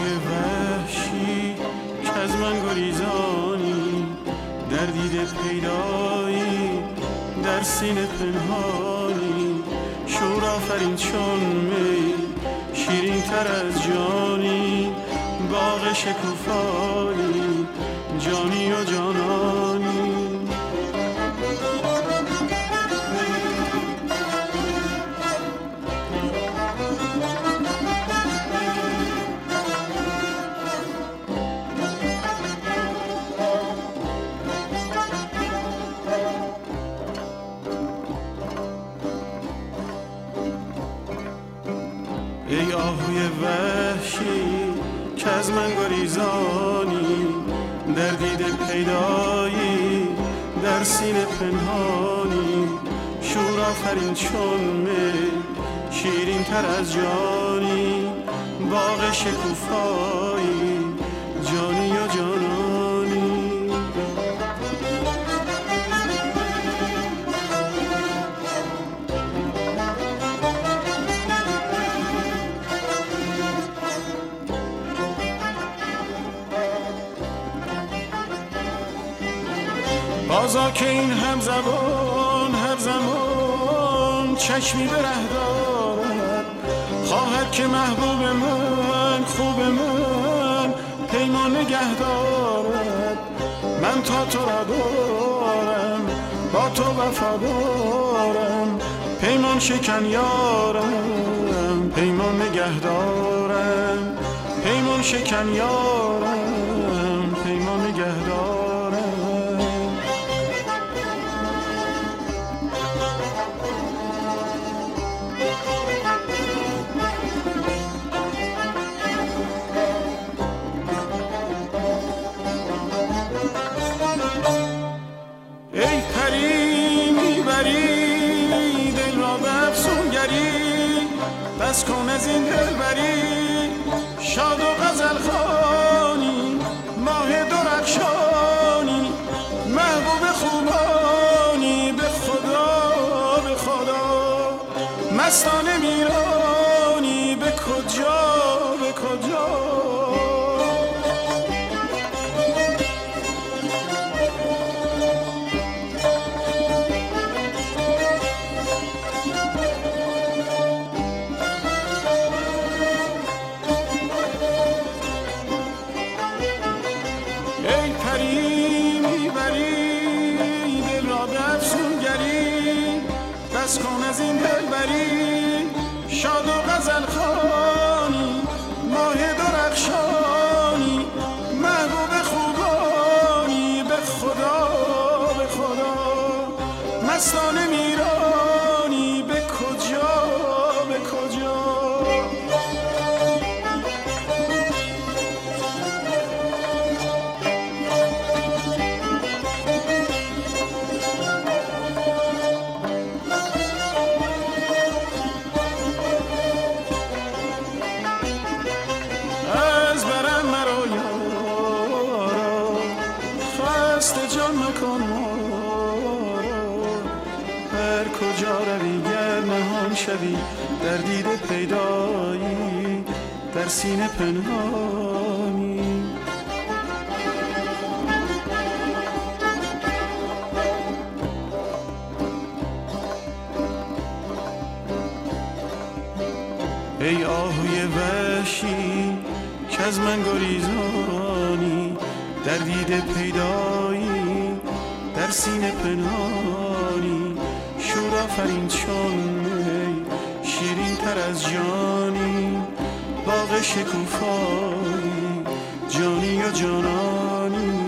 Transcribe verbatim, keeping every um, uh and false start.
آهوی وحشی که از من گریزانی، در دیده پیدایی در سینه پنهانی، شور آفرین چون می شیرین تر از جانی، باغ شکوفایی جانی و جانانی. ای آهوی وحشی که از من گریزانی، در دیده پیدایی در سینه پنهانی، شور آفرین چون می شیرین تر از جانی، باغ شکوفایی جانی و جانانی. بازا که این هم زبان هر زمان چشمی به ره دارد، خواهد که محبوب من خوب من پیمان نگه دارد. من تا تو را دارم با تو وفا دارم، پیمان شکن یارم پیمان نگه دارم، پیمان شکن یارم پیمان نگه دارم. ای پری میبری دل را به افسونگری، بس کن از این دلبری شاد و غزل خوانی، ماه درخشانی محبوب خوبانی، به خدا به خدا مستانه میرانی، به کجا به کجا. ای پری میبری دل را به افسونگری، بس کن از این دلبری شاد و غزل خوانی، ماه درخشانی محبوب خوبانی، به خدا به خدا مستانه میرانی، به کجا به کجا. جان مکن ما را، هر کجا روی گر نهان شوی در دیده پیدایی در سینه پنهانی. ای آهوی وحشی که از من گریزانی، در دیده پیدایی در سینه پنهانی، شور آفرین چون می شیرین تر از جانی، باغ شکوفایی جانی و جانانی.